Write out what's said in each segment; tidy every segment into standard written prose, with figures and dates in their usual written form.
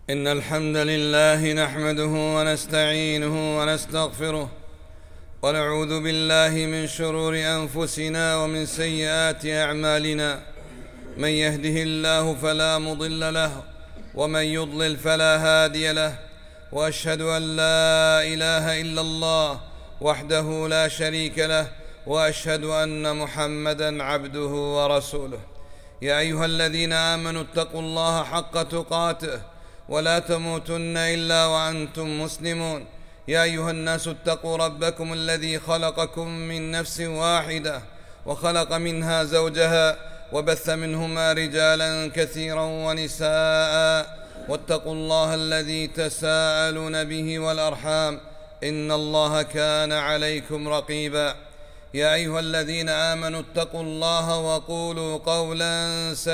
إن الحمد لله نحمده ونستعينه ونستغفره ونعوذ بالله من شرور أنفسنا ومن سيئات أعمالنا. من يهده الله فلا مضل له ومن يضلل فلا هادي له، وأشهد أن لا إله إلا الله وحده لا شريك له، وأشهد أن محمدًا عبده ورسوله. يا أيها الذين آمنوا اتقوا الله حق تقاته ولا تموتن إلا وأنتم مسلمون. يا أيها الناس اتقوا ربكم الذي خلقكم من نفس واحدة وخلق منها زوجها وبث منهما رجالا كثيرا ونساء، واتقوا الله الذي تساءلون به والأرحام إن الله كان عليكم رقيبا. يا أيها الذين آمنوا اتقوا الله وقولوا قولا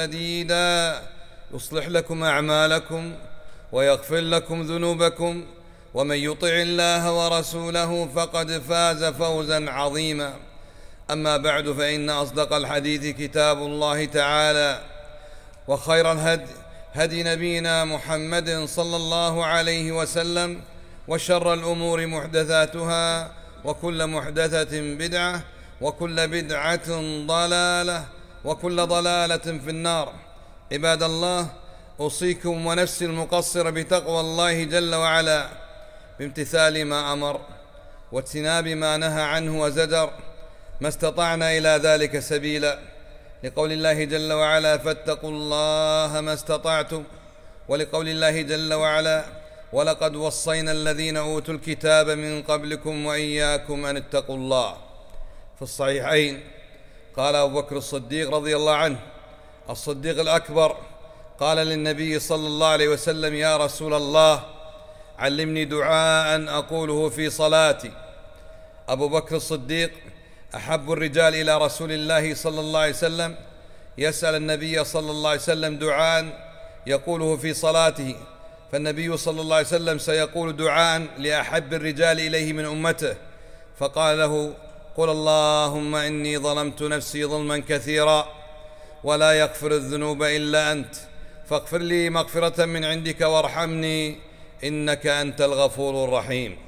سديدا يصلح لكم أعمالكم ويغفر لكم ذنوبكم، ومن يطع الله ورسوله فقد فاز فوزا عظيما. أما بعد، فإن أصدق الحديث كتاب الله تعالى، وخير الهدي هدي نبينا محمد صلى الله عليه وسلم، وشر الأمور محدثاتها، وكل محدثة بدعة، وكل بدعة ضلالة، وكل ضلالة في النار. عباد الله، أوصيكم ونفسي المقصر بتقوى الله جل وعلا، بامتثال ما أمر واجتناب ما نهى عنه وزجر، ما استطعنا إلى ذلك سبيلا، لقول الله جل وعلا: فاتقوا الله ما استطعتم، ولقول الله جل وعلا: ولقد وصينا الذين أوتوا الكتاب من قبلكم وإياكم أن اتقوا الله. في الصحيحين قال أبو بكر الصديق رضي الله عنه، الصديق الأكبر، قال للنبي صلى الله عليه وسلم: يا رسول الله، علمني دعاء أقوله في صلاتي. أبو بكر الصديق أحب الرجال إلى رسول الله صلى الله عليه وسلم، يسأل النبي صلى الله عليه وسلم دعاء يقوله في صلاته، فالنبي صلى الله عليه وسلم سيقول دعاء لأحب الرجال إليه من أمته، فقال له: قل اللهم إني ظلمت نفسي ظلما كثيرا ولا يغفر الذنوب إلا أنت، فاغفر لي مغفرة من عندك وارحمني إنك أنت الغفور الرحيم.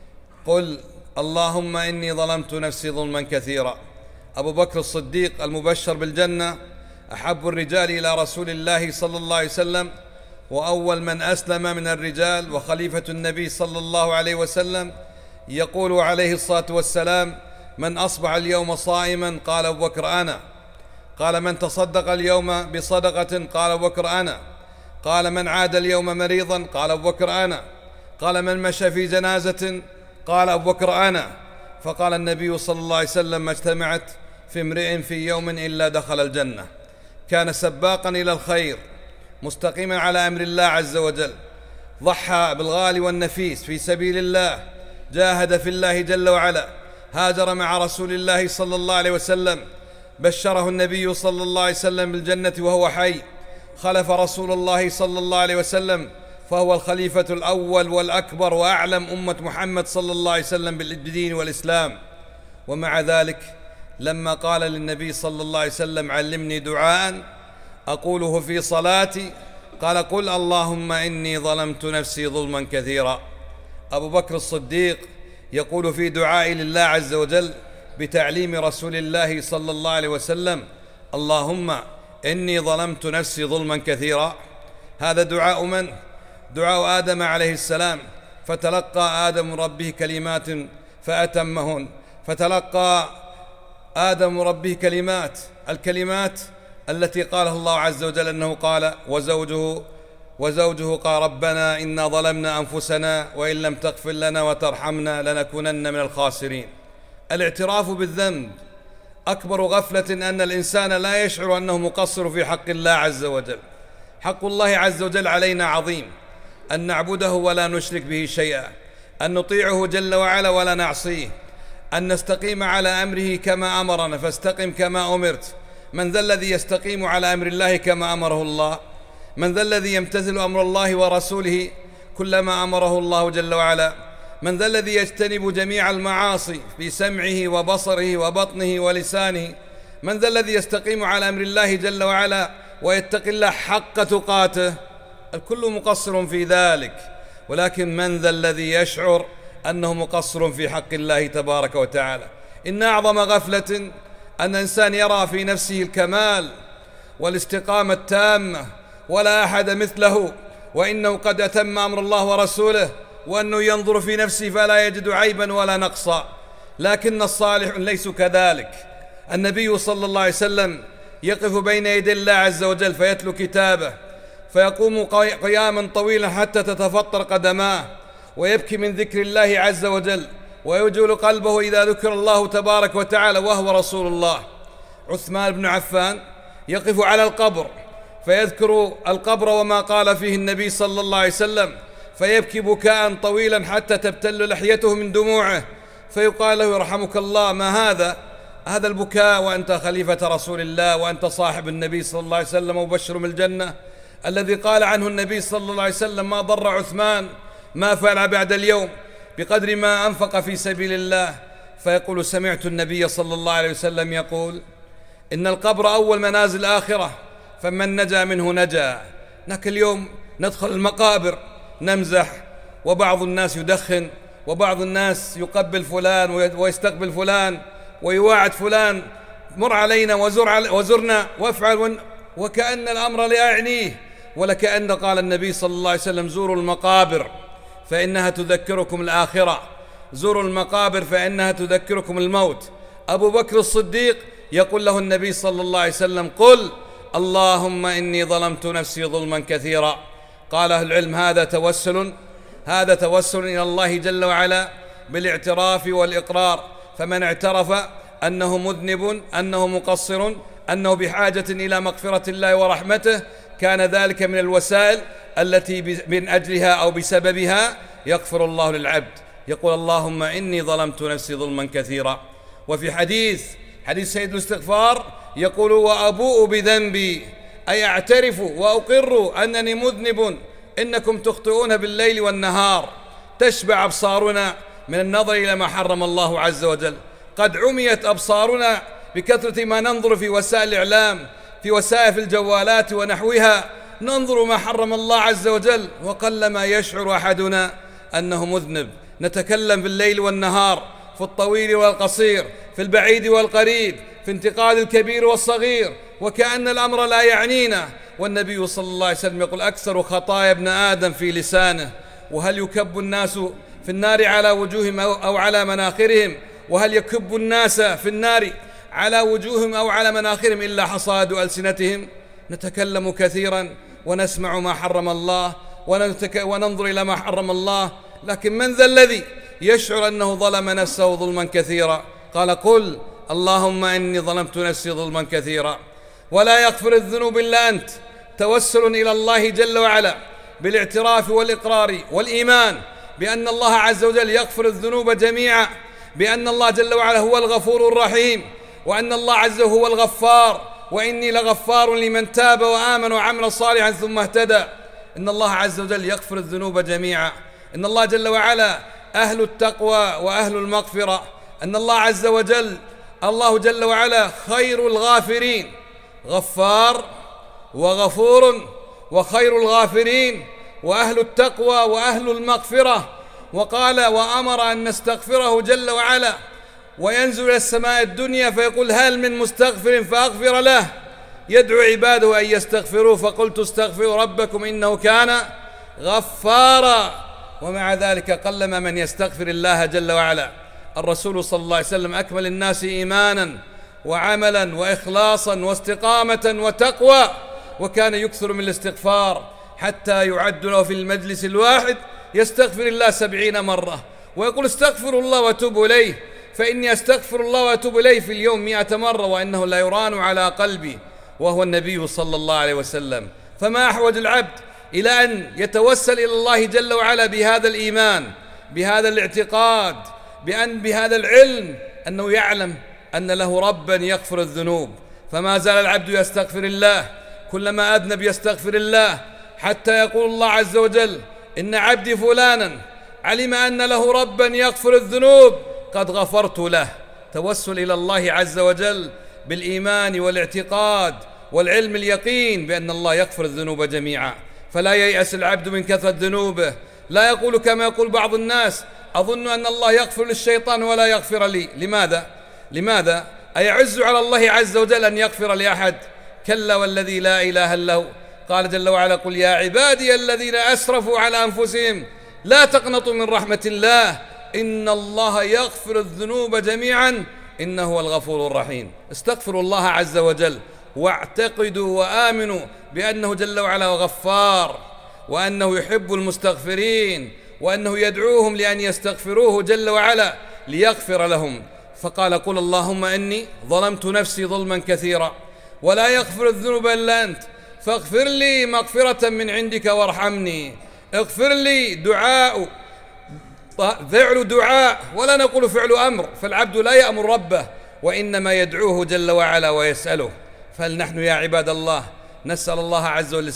قل اللهم إني ظلمت نفسي ظلما كثيرا. أبو بكر الصديق المبشر بالجنة أحب الرجال إلى رسول الله صلى الله عليه وسلم، وأول من أسلم من الرجال، وخليفة النبي صلى الله عليه وسلم، يقول عليه الصلاة والسلام: من أصبح اليوم صائما؟ قال أبو بكر: أنا. قال: من تصدق اليوم بصدقة؟ قال أبو بكر: أنا. قال: من عاد اليوم مريضا؟ قال أبو بكر: أنا. قال: من مشى في جنازة؟ قال أبو بكر: أنا. فقال النبي صلى الله عليه وسلم: ما اجتمعت في امرئ في يوم إلا دخل الجنة. كان سباقا إلى الخير، مستقيما على أمر الله عز وجل، ضحى بالغالي والنفيس في سبيل الله، جاهد في الله جل وعلا، هاجر مع رسول الله صلى الله عليه وسلم، بشره النبي صلى الله عليه وسلم بالجنة وهو حي، خلف رسول الله صلى الله عليه وسلم، فهو الخليفة الأول والأكبر وأعلم أمة محمد صلى الله عليه وسلم بالدين والإسلام. ومع ذلك لما قال للنبي صلى الله عليه وسلم: علمني دعاء أقوله في صلاتي، قال: قل اللهم إني ظلمت نفسي ظلما كثيرا. أبو بكر الصديق يقول في دعاء لله عز وجل بتعليم رسول الله صلى الله عليه وسلم: اللهم إني ظلمت نفسي ظلما كثيرا. هذا دعاء من؟ دعاء آدم عليه السلام، فتلقى آدم ربه كلمات فأتمهن، فتلقى آدم ربه الكلمات التي قالها الله عز وجل، أنه قال: وزوجه قال: ربنا إنا ظلمنا أنفسنا وإن لم تغفر لنا وترحمنا لنكونن من الخاسرين. الاعتراف بالذنب أكبر غفلة، أن الإنسان لا يشعر أنه مقصر في حق الله عز وجل. حق الله عز وجل علينا عظيم، أن نعبده ولا نشرك به شيئا، أن نطيعه جل وعلا ولا نعصيه، أن نستقيم على أمره كما أمرنا، فاستقم كما أمرت. من ذا الذي يستقيم على أمر الله كما أمره الله؟ من ذا الذي يمتثل أمر الله ورسوله كلما أمره الله جل وعلا؟ من ذا الذي يجتنب جميع المعاصي في سمعه وبصره وبطنه ولسانه؟ من ذا الذي يستقيم على أمر الله جل وعلا ويتقي الله حق تقاته؟ الكل مقصر في ذلك، ولكن من ذا الذي يشعر أنه مقصر في حق الله تبارك وتعالى؟ إن أعظم غفلة أن الإنسان يرى في نفسه الكمال والاستقامة التامة ولا أحد مثله، وإنه قد أتم أمر الله ورسوله، وأنه ينظر في نفسه فلا يجد عيبا ولا نقصا. لكن الصالح ليس كذلك. النبي صلى الله عليه وسلم يقف بين يدي الله عز وجل فيتلو كتابه، فيقوم قياما طويلا حتى تتفطر قدماه، ويبكي من ذكر الله عز وجل، ويوجل قلبه إذا ذكر الله تبارك وتعالى وهو رسول الله. عثمان بن عفان يقف على القبر فيذكر القبر وما قال فيه النبي صلى الله عليه وسلم، فيبكي بكاء طويلا حتى تبتل لحيته من دموعه، فيقال له: يرحمك الله، ما هذا البكاء وأنت خليفة رسول الله، وأنت صاحب النبي صلى الله عليه وسلم ومبشر بالجنة، الذي قال عنه النبي صلى الله عليه وسلم: ما ضر عثمان ما فعل بعد اليوم بقدر ما أنفق في سبيل الله. فيقول: سمعت النبي صلى الله عليه وسلم يقول: إن القبر أول منازل الآخرة، فمن نجا منه نجا. لكن اليوم ندخل المقابر نمزح، وبعض الناس يدخن، وبعض الناس يقبل فلان ويستقبل فلان ويواعد فلان: مر علينا وزرنا وافعل، وكأن الأمر لا يعنيه، ولكأن قال النبي صلى الله عليه وسلم: زوروا المقابر فإنها تذكركم الآخرة، زوروا المقابر فإنها تذكركم الموت. أبو بكر الصديق يقول له النبي صلى الله عليه وسلم: قل اللهم إني ظلمت نفسي ظلما كثيرا. قال أهل العلم: هذا توسل إلى الله جل وعلا بالاعتراف والإقرار. فمن اعترف أنه مذنب، أنه مقصر، أنه بحاجة إلى مغفرة الله ورحمته، كان ذلك من الوسائل التي من أجلها أو بسببها يغفر الله للعبد. يقول: اللهم إني ظلمت نفسي ظلما كثيرا. وفي حديث سيد الاستغفار يقول: وأبوء بذنبي، أي أعترف وأقر أنني مذنب. إنكم تخطئون بالليل والنهار، تشبع أبصارنا من النظر إلى ما حرم الله عز وجل. قد عميت أبصارنا بكثرة ما ننظر في وسائل الإعلام، في وسائل الجوالات ونحوها، ننظر ما حرم الله عز وجل، وقلما يشعر أحدنا أنه مذنب. نتكلم في الليل والنهار، في الطويل والقصير، في البعيد والقريب، في انتقاد الكبير والصغير، وكأن الأمر لا يعنينا. والنبي صلى الله عليه وسلم يقول: أكثر خطايا ابن آدم في لسانه. وهل يكب الناس في النار على وجوههم أو على مناخرهم؟ وهل يكب الناس في النار على وجوههم أو على مناخرهم إلا حصاد ألسنتهم؟ نتكلم كثيرا ونسمع ما حرم الله وننظر إلى ما حرم الله، لكن من ذا الذي يشعر أنه ظلم نفسه ظلما كثيرا؟ قال: قل اللهم إني ظلمت نفسي ظلما كثيرا. ولا يغفر الذنوب إلا أنت. توسل إلى الله جل وعلا بالاعتراف والإقرار والإيمان بأن الله عز وجل يغفر الذنوب جميعا، بأن الله جل وعلا هو الغفور الرحيم، وأن الله عز وجل هو الغفار، وإني لغفار لمن تاب وآمن وعمل صالحا ثم اهتدى. إن الله عز وجل يغفر الذنوب جميعا. إن الله جل وعلا أهل التقوى وأهل المغفرة. أن الله عز وجل الله جل وعلا خير الغافرين، غفار وغفور وخير الغافرين وأهل التقوى وأهل المغفرة. وقال: وأمر أن نستغفره جل وعلا، وينزل إلى السماء الدنيا فيقول: هل من مستغفر فأغفر له؟ يدعو عباده أن يستغفروه، فقلت: استغفروا ربكم إنه كان غفارا. ومع ذلك قلما من يستغفر الله جل وعلا. الرسول صلى الله عليه وسلم أكمل الناس إيمانا وعملا وإخلاصا واستقامة وتقوى، وكان يكثر من الاستغفار حتى يعد له في المجلس الواحد يستغفر الله 70 مرة، ويقول: استغفر الله واتوب إليه، فإني أستغفر الله واتوب إليه في اليوم 100 مرة، وإنه لا يران على قلبي، وهو النبي صلى الله عليه وسلم. فما أحوج العبد إلى أن يتوسل إلى الله جل وعلا بهذا الإيمان، بهذا الاعتقاد، بهذا العلم، أنه يعلم أن له ربا يغفر الذنوب. فما زال العبد يستغفر الله، كلما أذنب يستغفر الله، حتى يقول الله عز وجل: إن عبدي فلانا علم أن له ربا يغفر الذنوب قد غفرت له. توسل إلى الله عز وجل بالإيمان والاعتقاد والعلم اليقين بأن الله يغفر الذنوب جميعا. فلا ييأس العبد من كثرة ذنوبه. لا يقول كما يقول بعض الناس: أظن أن الله يغفر للشيطان ولا يغفر لي. لماذا؟ أيعز على الله عز وجل أن يغفر لأحد؟ كلا والذي لا إله إلا هو. قال جل وعلا: قل يا عبادي الذين أسرفوا على أنفسهم لا تقنطوا من رحمة الله إن الله يغفر الذنوب جميعا إنه هو الغفور الرحيم. استغفروا الله عز وجل، واعتقدوا وآمنوا بأنه جل وعلا غفار، وأنه يحب المستغفرين، وأنه يدعوهم لأن يستغفروه جل وعلا ليغفر لهم. فقال: قل اللهم إني ظلمت نفسي ظلما كثيرا ولا يغفر الذنوب إلا أنت فاغفر لي مغفرة من عندك وارحمني. اغفر لي فعل دعاء ولا نقول فعل أمر، فالعبد لا يأمر ربه وإنما يدعوه جل وعلا ويسأله. فلنحن يا عباد الله نسأل الله عز وجل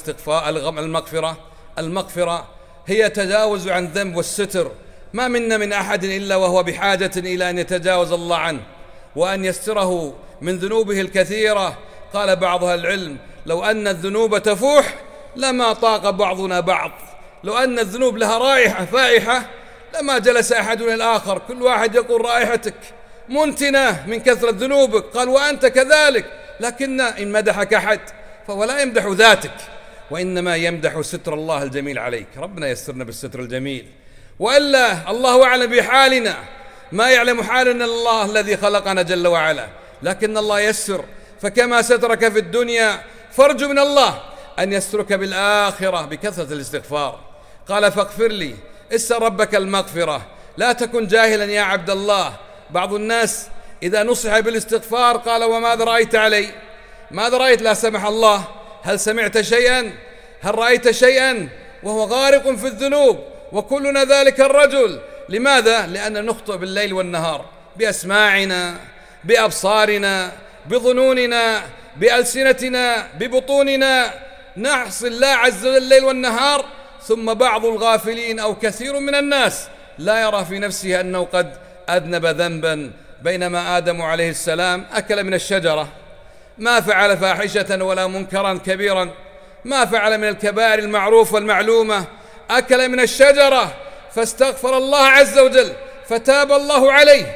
المغفرة هي تجاوز عن ذنب والستر. ما منا من أحد إلا وهو بحاجة إلى أن يتجاوز الله عنه وأن يستره من ذنوبه الكثيرة. قال بعض أهل العلم: لو أن الذنوب تفوح لما طاق بعضنا بعض. لو أن الذنوب لها رائحة فائحة لما جلس أحدنا الآخر، كل واحد يقول: رائحتك منتنة من كثرة ذنوبك. قال: وأنت كذلك. لكن إن مدحك أحد فهو لا يمدح ذاتك، وإنما يمدح ستر الله الجميل عليك. ربنا يسترنا بالستر الجميل. وإلا الله أعلم بحالنا، ما يعلم حالنا الله الذي خلقنا جل وعلا، لكن الله يسر. فكما سترك في الدنيا فارجو من الله أن يسترك بالآخرة بكثرة الاستغفار. قال: فاغفر لي، اسأل ربك المغفرة، لا تكن جاهلا يا عبد الله. بعض الناس إذا نصح بالاستغفار قال: وماذا رأيت علي؟ ماذا رأيت لا سمح الله؟ هل سمعت شيئا؟ هل رأيت شيئا؟ وهو غارق في الذنوب، وكلنا ذلك الرجل. لماذا؟ لأن نخطئ بالليل والنهار، بأسماعنا، بأبصارنا، بظنوننا، بألسنتنا، ببطوننا، نعصي الله عز وجل الليل والنهار. ثم بعض الغافلين أو كثير من الناس لا يرى في نفسه أنه قد أذنب ذنبا، بينما آدم عليه السلام أكل من الشجرة، ما فعل فاحشة ولا منكرا كبيرا، ما فعل من الكبائر المعروف والمعلومة، أكل من الشجرة فاستغفر الله عز وجل فتاب الله عليه،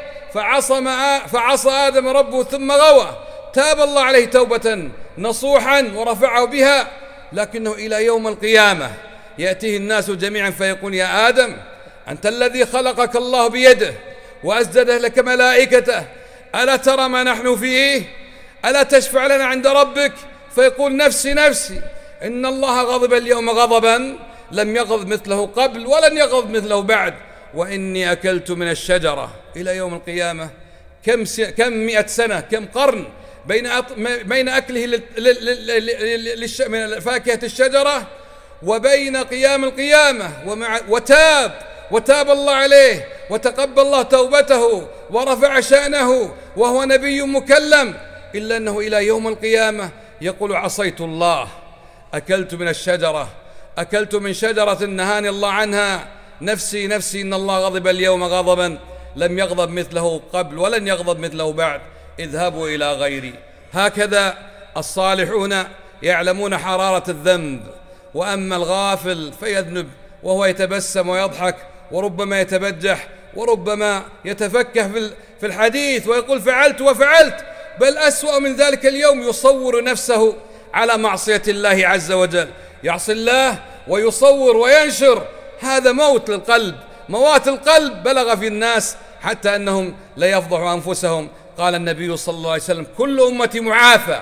فعصى آدم ربه ثم غوى، تاب الله عليه توبة نصوحا ورفعه بها. لكنه إلى يوم القيامة يأتيه الناس جميعا فيقول: يا آدم، أنت الذي خلقك الله بيده وأسجد لك ملائكته، ألا ترى ما نحن فيه؟ ألا تشفع لنا عند ربك؟ فيقول: نفسي نفسي، إن الله غضب اليوم غضبا لم يغضب مثله قبل ولن يغضب مثله بعد، وإني أكلت من الشجرة. إلى يوم القيامة كم 100 سنة، كم قرن بين أكله من فاكهة الشجرة وبين قيام القيامة. وتاب الله عليه وتقبل الله توبته ورفع شأنه وهو نبي مكلم، إلا أنه إلى يوم القيامة يقول: عصيت الله، أكلت من الشجرة، أكلت من شجرة نهاني الله عنها، نفسي نفسي، إن الله غضب اليوم غضبا لم يغضب مثله قبل ولن يغضب مثله بعد، اذهبوا إلى غيري. هكذا الصالحون يعلمون حرارة الذنب. وأما الغافل فيذنب وهو يتبسم ويضحك، وربما يتبجح، وربما يتفكه في الحديث ويقول: فعلت وفعلت، بل أسوأ من ذلك اليوم يصور نفسه على معصية الله عز وجل، يعصي الله ويصور وينشر. هذا موت للقلب، موات القلب بلغ في الناس حتى أنهم لا يفضحوا أنفسهم. قال النبي صلى الله عليه وسلم: كل أمتي معافى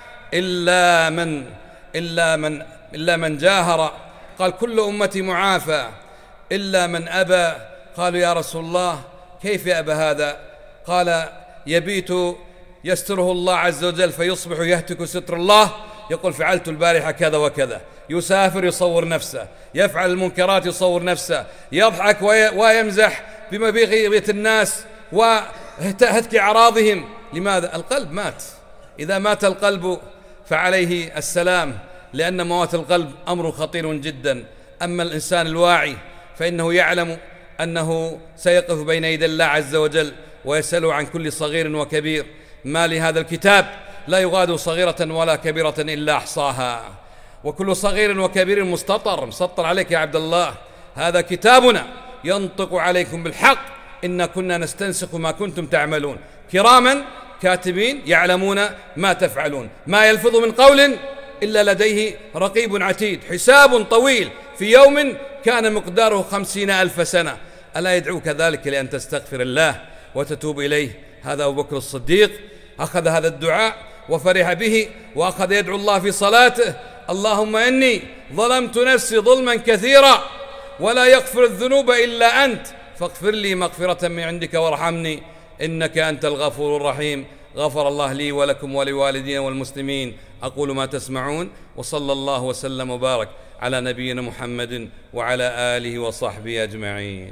إلا من جاهر. قال: كل أمتي معافى إلا من أبى. قالوا: يا رسول الله كيف يأبى هذا؟ قال: يبيت يستره الله عز وجل فيصبح يهتك ستر الله، يقول: فعلت البارحة كذا وكذا. يسافر يصور نفسه، يفعل المنكرات يصور نفسه، يضحك ويمزح بمبيغية الناس وهتك أعراضهم. لماذا؟ القلب مات. إذا مات القلب فعليه السلام، لأن موات القلب أمر خطير جدا. أما الإنسان الواعي فإنه يعلم أنه سيقف بين يدي الله عز وجل ويسأله عن كل صغير وكبير. ما لهذا الكتاب لا يغادر صغيرة ولا كبيرة إلا أحصاها وكل صغير وكبير مسطر عليك يا عبد الله. هذا كتابنا ينطق عليكم بالحق، إنا كنا نستنسخ ما كنتم تعملون، كراما كاتبين يعلمون ما تفعلون، ما يلفظ من قول إلا لديه رقيب عتيد، حساب طويل في يوم كان مقداره 50,000 سنة. ألا يدعوك ذلك لأن تستغفر الله وتتوب إليه؟ هذا أبو بكر الصديق أخذ هذا الدعاء وفرح به، وأخذ يدعو الله في صلاته: اللهم إني ظلمت نفسي ظلما كثيرا ولا يغفر الذنوب إلا أنت، فاغفر لي مغفرة من عندك وارحمني إنك أنت الغفور الرحيم. غفر الله لي ولكم ولوالدينا والمسلمين. أقول ما تسمعون، وصلى الله وسلم وبارك على نبينا محمد وعلى آله وصحبه أجمعين.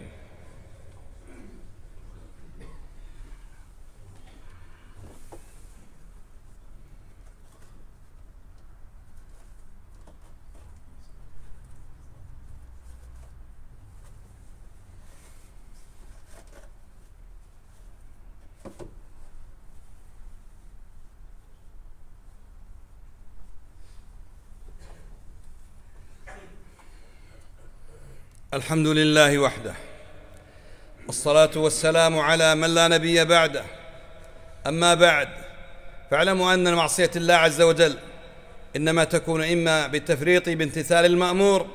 الحمد لله وحده، الصلاة والسلام على من لا نبي بعده. أما بعد، فاعلموا أن معصية الله عز وجل إنما تكون إما بالتفريط بامتثال المأمور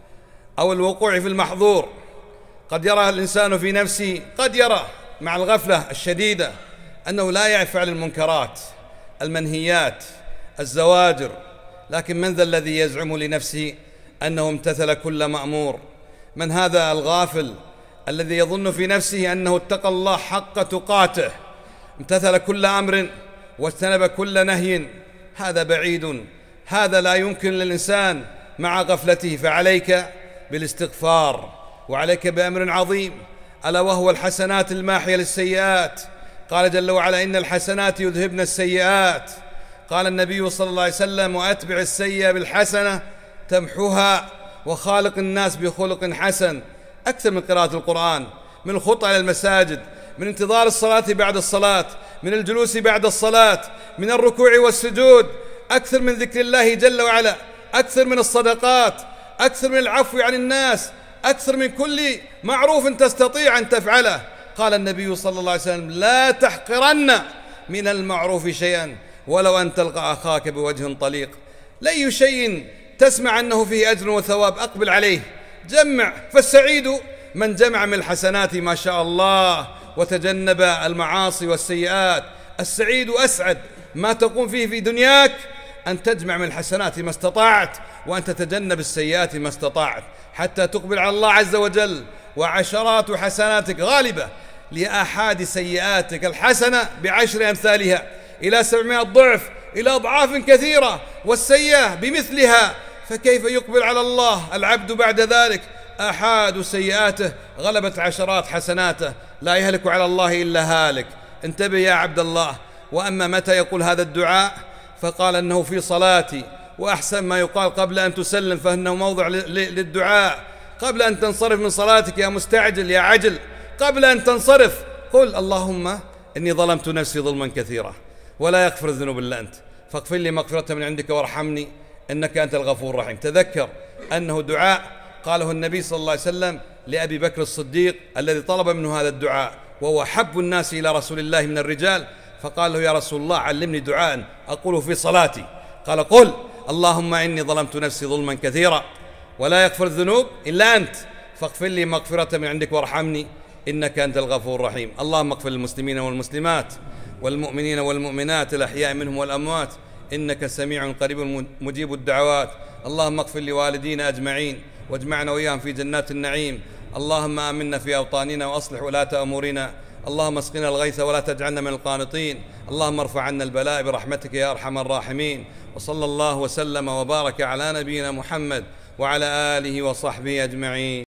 أو الوقوع في المحظور. قد يرى الإنسان في نفسه، قد يرى مع الغفلة الشديدة أنه لا يفعل المنكرات، المنهيات، الزواجر، لكن من ذا الذي يزعم لنفسه أنه امتثل كل مأمور؟ من هذا الغافل الذي يظن في نفسه أنه اتقى الله حق تقاته، امتثل كل أمر واجتنب كل نهي؟ هذا بعيد، هذا لا يمكن للإنسان مع غفلته. فعليك بالاستغفار، وعليك بأمر عظيم ألا وهو الحسنات الماحية للسيئات. قال جل وعلا: إن الحسنات يذهبن السيئات. قال النبي صلى الله عليه وسلم: وأتبع السيئة بالحسنة تمحوها، وخالق الناس بخلق حسن. أكثر من قراءة القرآن، من الخطى إلى المساجد، من انتظار الصلاة بعد الصلاة، من الجلوس بعد الصلاة، من الركوع والسجود، أكثر من ذكر الله جل وعلا، أكثر من الصدقات، أكثر من العفو عن الناس، أكثر من كل معروف تستطيع أن تفعله. قال النبي صلى الله عليه وسلم: لا تحقرن من المعروف شيئا ولو أن تلقى أخاك بوجه طليق. لأي شيء تسمع أنه فيه أجر وثواب أقبل عليه، جمع. فالسعيد من جمع من الحسنات ما شاء الله وتجنب المعاصي والسيئات. السعيد أسعد ما تقوم فيه في دنياك أن تجمع من الحسنات ما استطعت، وأن تتجنب السيئات ما استطعت، حتى تقبل على الله عز وجل. وعشرات حسناتك غالبة لآحاد سيئاتك، الحسنة ب10 أمثالها إلى 700 ضعف، إلى أضعاف كثيرة، والسيئة بمثلها. فكيف يقبل على الله العبد بعد ذلك؟ آحاد سيئاته غلبت عشرات حسناته، لا يهلك على الله إلا هالك. انتبه يا عبد الله. وأما متى يقول هذا الدعاء؟ فقال أنه في صلاتي، وأحسن ما يقال قبل أن تسلم، فإنه موضع للدعاء. قبل أن تنصرف من صلاتك يا مستعجل يا عجل، قبل أن تنصرف قل: اللهم إني ظلمت نفسي ظلما كثيرا ولا يغفر الذنوب إلا أنت، فاغفر لي مغفرة من عندك وارحمني إنك أنت الغفور الرحيم. تذكر أنه دعاء قاله النبي صلى الله عليه وسلم لأبي بكر الصديق الذي طلب منه هذا الدعاء، وهو حب الناس إلى رسول الله من الرجال. فقال له: يا رسول الله علمني دعاء أقوله في صلاتي. قال: قل: اللهم إني ظلمت نفسي ظلما كثيرا ولا يغفر الذنوب إلا أنت، فاغفر لي مغفرة من عندك وارحمني إنك أنت الغفور الرحيم. اللهم اغفر للمسلمين والمسلمات والمؤمنين والمؤمنات الأحياء منهم والأموات، إنك سميع قريب مجيب الدعوات. اللهم اغفر لوالدينا أجمعين، واجمعنا وإياهم في جنات النعيم. اللهم آمنا في أوطاننا وأصلح ولاة أمورنا. اللهم اسقنا الغيث ولا تجعلنا من القانطين. اللهم ارفع عنا البلاء برحمتك يا أرحم الراحمين. وصلى الله وسلم وبارك على نبينا محمد وعلى آله وصحبه أجمعين.